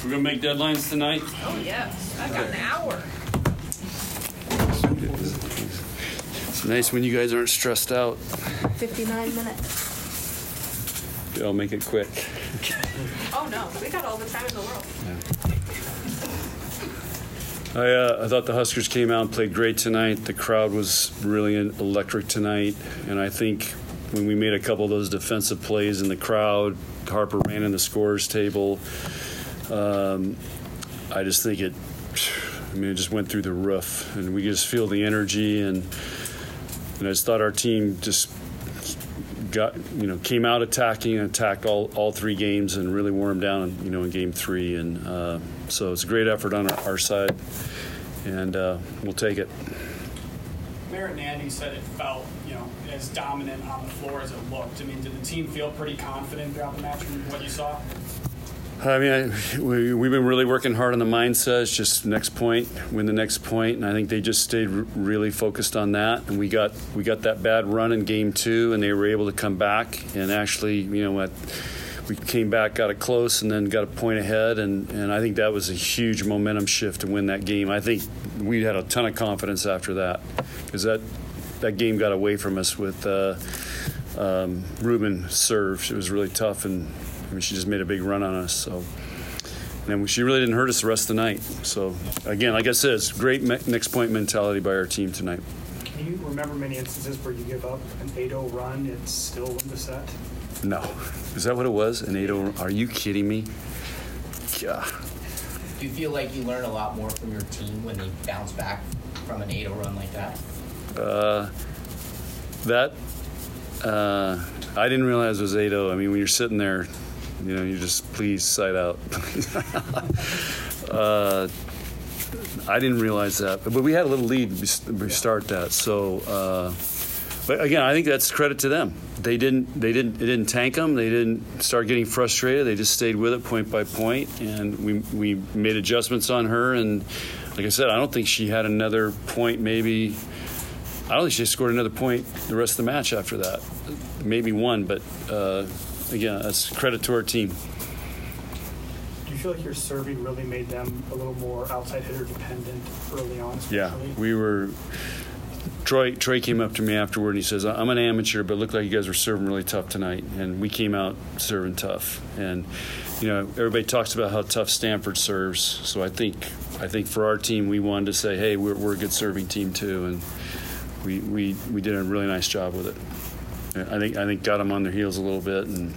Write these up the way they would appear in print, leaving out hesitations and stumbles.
We're going to make deadlines tonight? Oh, yes. I got an hour. It's nice when you guys aren't stressed out. 59 minutes. I'll make it quick. Oh, no. We got all the time in the world. Yeah. I thought the Huskers came out and played great tonight. The crowd was really electric tonight. And I think when we made a couple of those defensive plays in the crowd, Harper ran in the scorers table. I just think it just went through the roof. And we just feel the energy. And I just thought our team just came out attacking and attacked all three games and really wore them down, in game 3. And so it's a great effort on our side, and we'll take it. Merritt and Andy said it felt, as dominant on the floor as it looked. I mean, did the team feel pretty confident throughout the match from what you saw? I mean, we've been really working hard on the mindset. It's just next point, win the next point, and I think they just stayed really focused on that. And we got that bad run in game 2, and they were able to come back and actually, we came back, got it close, and then got a point ahead. And I think that was a huge momentum shift to win that game. I think we had a ton of confidence after that because that game got away from us with Ruben serve. It was really tough, and she just made a big run on us. So, and she really didn't hurt us the rest of the night. So, again, like I said, it's great next point mentality by our team tonight. Can you remember many instances where you give up an 8-0 run and still win the set? No. Is that what it was? An 8-0? Are you kidding me? Yeah. Do you feel like you learn a lot more from your team when they bounce back from an 8-0 run like that? I didn't realize it was 8-0. I mean, when you're sitting there, you just please side out. I didn't realize that, but we had a little lead. We start that, so. But again, I think that's credit to them. It didn't tank them. They didn't start getting frustrated. They just stayed with it point by point, and we made adjustments on her. And like I said, I don't think she had another point. Maybe I don't think she scored another point the rest of the match after that. Maybe one, but again, that's credit to our team. Do you feel like your serving really made them a little more outside hitter dependent early on? Especially? Yeah, we were. Troy came up to me afterward and he says, "I'm an amateur, but it looked like you guys were serving really tough tonight." And we came out serving tough. And everybody talks about how tough Stanford serves. So I think for our team, we wanted to say, "Hey, we're a good serving team too," and we did a really nice job with it. I think got them on their heels a little bit, and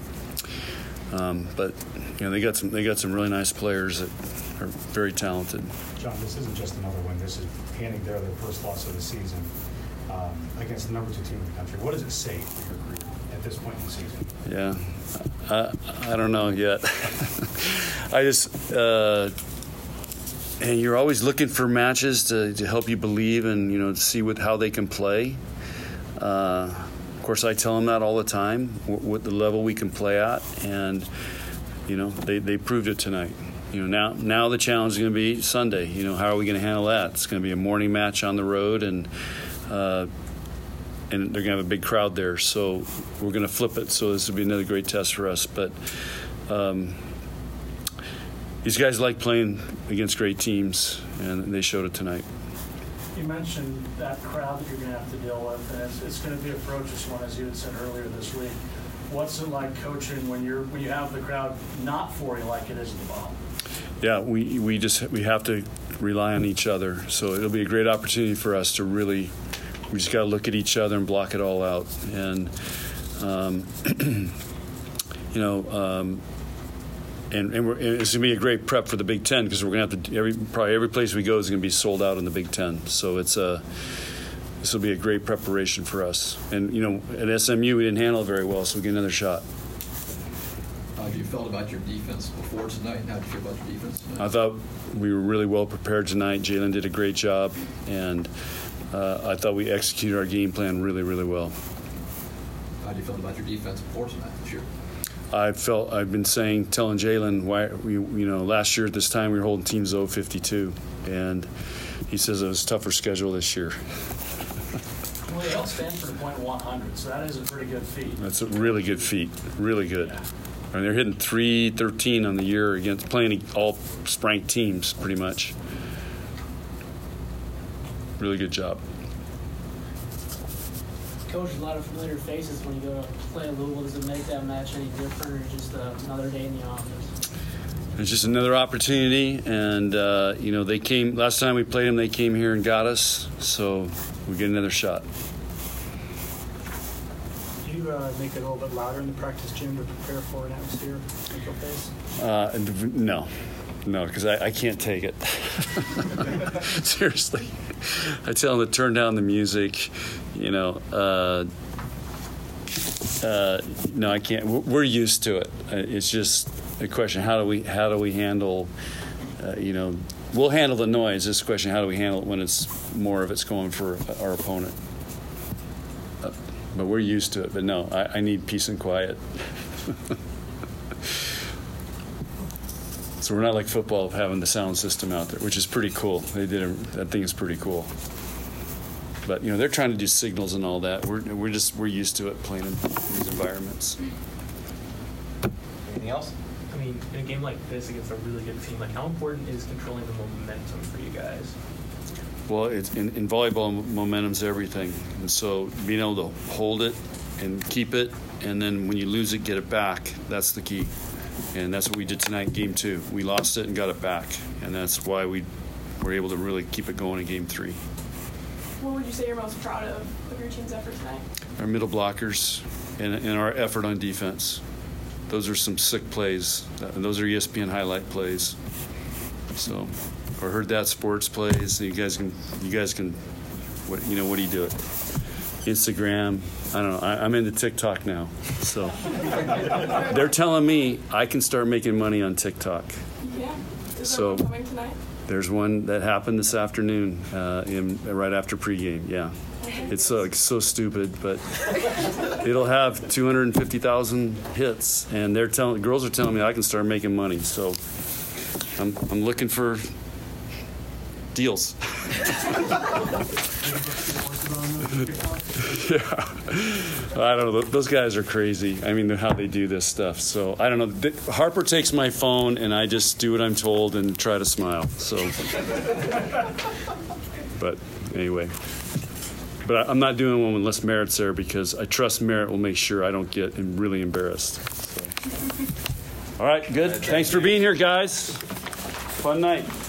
but they got some really nice players that are very talented. John, this isn't just another win. This is handing their first loss of the season against the number 2 team in the country. What does it say for your career at this point in the season? Yeah, I don't know yet. I just and you're always looking for matches to help you believe and to see how they can play. Of course, I tell them that all the time, what the level we can play at, and they proved it tonight. Now the challenge is going to be Sunday. How are we going to handle that? It's going to be a morning match on the road, and they're going to have a big crowd there. So we're going to flip it. So this will be another great test for us. But these guys like playing against great teams, and they showed it tonight. You mentioned that crowd that you're going to have to deal with, and it's going to be a ferocious one, as you had said earlier this week. What's it like coaching when you have the crowd not for you like it is at the bottom? Yeah, we have to rely on each other. So it'll be a great opportunity for us to really. We just got to look at each other and block it all out, and and it's going to be a great prep for the Big Ten because we're going to have to probably every place we go is going to be sold out in the Big Ten. So this will be a great preparation for us. And at SMU we didn't handle it very well, so we get another shot. How you felt about your defense before tonight, and how did you feel about your defense tonight? I thought we were really well prepared tonight. Jalen did a great job, and I thought we executed our game plan really, really well. How do you feel about your defense before tonight this year? I've been telling Jalen why last year at this time we were holding teams 0-52, and he says it was a tougher schedule this year. Well, they held Stanford to .100, so that is a pretty good feat. That's a really good feat, really good. Yeah. I mean, they're hitting 313 on the year against playing all spranked teams, pretty much. Really good job. Coach, a lot of familiar faces when you go to play Louisville. Does it make that match any different, or just another day in the office? It's just another opportunity, and they came last time we played them. They came here and got us, so we get another shot. Do you make it a little bit louder in the practice gym to prepare for an atmosphere like you'll face? No, because I can't take it. Seriously, I tell them to turn down the music. No, I can't. We're used to it. It's just a question: how do we handle? We'll handle the noise. It's a question: how do we handle it when it's more of it's going for our opponent? But we're used to it. But no, I need peace and quiet. So we're not like football of having the sound system out there, which is pretty cool. That thing is pretty cool. But they're trying to do signals and all that. We're used to it playing in these environments. Anything else? I mean, in a game like this against a really good team, like how important is controlling the momentum for you guys? Well, it's in volleyball, momentum's everything, and so being able to hold it and keep it, and then when you lose it, get it back. That's the key, and that's what we did tonight in Game 2. We lost it and got it back, and that's why we were able to really keep it going in Game 3. What would you say you're most proud of your team's effort tonight? Our middle blockers and our effort on defense. Those are some sick plays. Those are ESPN highlight plays. So, or Heard That Sports plays. You guys can. What do you do it? Instagram. I don't know. I'm into TikTok now. So they're telling me I can start making money on TikTok. Yeah. Is So- there one coming tonight? There's one that happened this afternoon, right after pregame. Yeah, it's so stupid, but it'll have 250,000 hits, and girls are telling me I can start making money. So I'm looking for deals. Yeah, I don't know. Those guys are crazy. I mean, how they do this stuff. So I don't know. Harper takes my phone, and I just do what I'm told and try to smile. So, but anyway, but I'm not doing one unless Merritt's there because I trust Merritt will make sure I don't get really embarrassed. So. All right, good. Thanks for being here, guys. Fun night.